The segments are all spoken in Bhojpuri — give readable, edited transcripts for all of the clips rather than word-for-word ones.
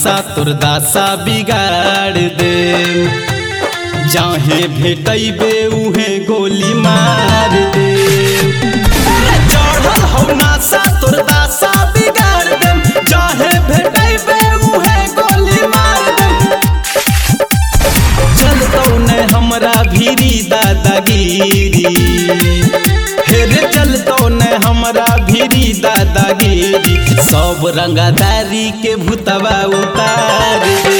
नासा तोर दासा बिगाड़ दे जाहे भेटैबे उहे गोली मार दे चढ़ल हो नासा तोर दासा बिगाड़ दे जाहे भेटैबे उहे गोली मार दे चलतौ ने हमरा भीरी दादागिरी हेरे चलतो ने हमरा भीरी दादागिरी सब रंगदारी के भूतवा उतार दे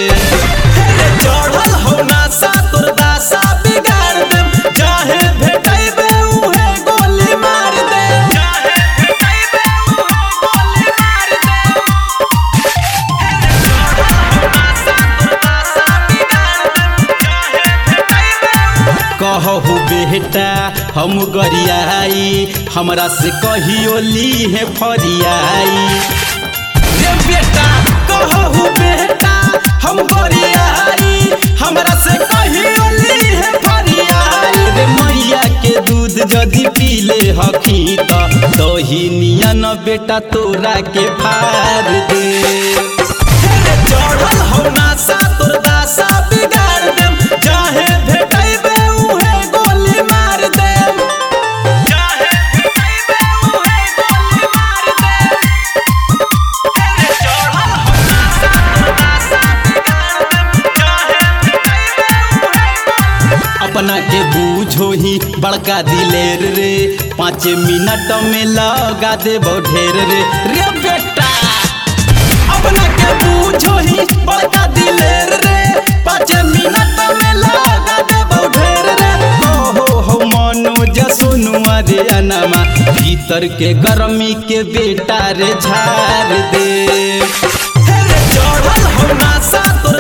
चढ़ल हो नासा तोर दासा बिगाड़ दे जाहे भेटैबे उहे गोली मार दे जाहे भेटैबे उहे गोली मार दे चढ़ल हो नासा तोर दासा बिगाड़ दे जाहे भेटैबे कहू बेटा हम गरियाई हमरा से कहियो ली है फरियाई रे बेटा कहू बेटा हम गरियाई हमरा से कहियो ली है फरियाई रे मैया के दूध जदी पीले हखी त दही नियन बेटा तोरा के फाड़ दे चढ़ल हो नासा तोर दासा बिगाड़ दे जाहे भेटैबे उहे गोली मार दे जाहे भेटैबे उहे गोली मार दे चढ़ल हो नासा तोर दासा बिगाड़ दे जाहे भेटैबे उहे अपना के बूझो ही बड़का दिलेर रे 5 मिनट में लगा दे ढेर रे रे बेटा अपना के बूझो ही बड़का दिलेर रे 5 मिनट में लगा दे ढेर रे हो मनोज सोनुआ रे अनमा भीतर के गर्मी के बेटा रे झाड़ दे चढ़ल हो नासा तो